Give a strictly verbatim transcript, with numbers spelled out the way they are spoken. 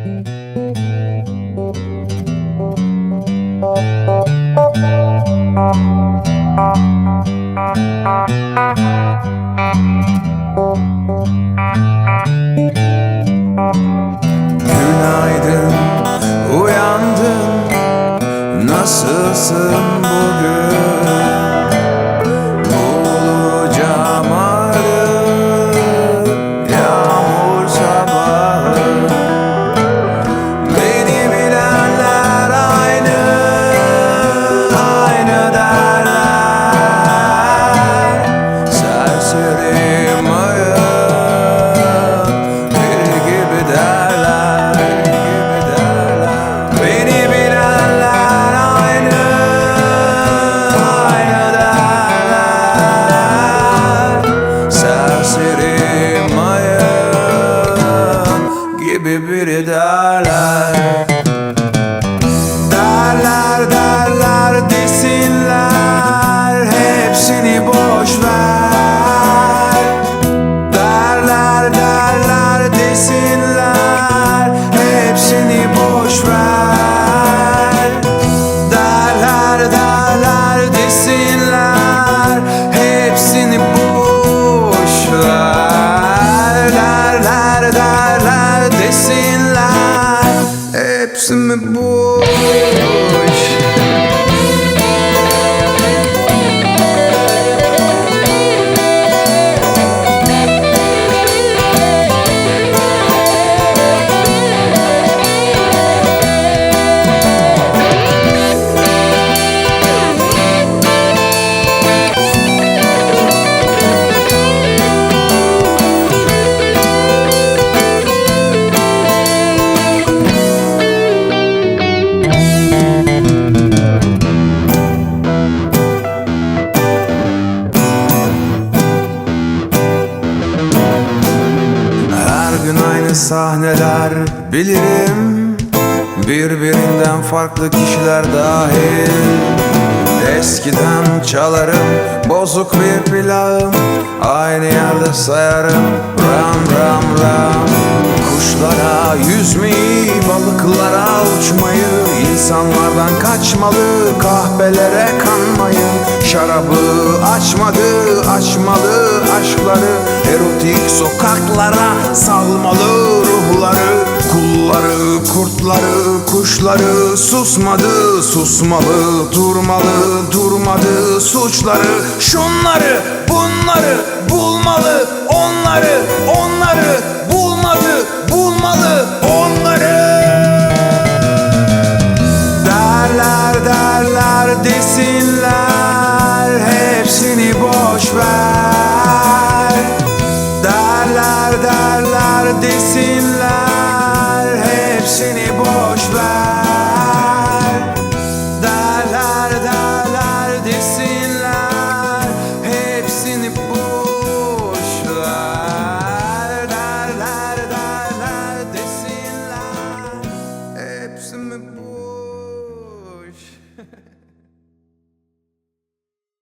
Günaydın, uyandın, nasılsın bugün? Bulacağım arı, yağmur sabahı. Beni bilenler aynı, aynı derler. Serserim ayım, bir gibi derler, gibi derler. Beni bilenler aynı, aynı derler. Serserim ayım, gibi biri derler. Derler derler desinler, hepsini boş ver. Derler derler desinler, hepsini boş ver. Derler derler desinler, hepsini boş ver. Derler derler desinler, hepsi mi boş? Her gün aynı sahneler bilirim, birbirinden farklı kişiler dahil. Eskiden çalarım bozuk bir plağım, aynı yerde sayarım ram ram ram. Kuşlara yüzmeyi, balıklara uçmayı, insanlardan kaçmalı, kahvelere kanmayı. Şarabı açmadı, açmalı aşkları, erotik sokaklara salmalı ruhları. Kulları, kurtları, kuşları susmadı, susmalı, durmalı, durmadı suçları. Şunları, bunları bulmalı, onları, onları bulmadı, bulmalı onları. Derler derler desinler, hepsini boş ver. Derler derler desinler,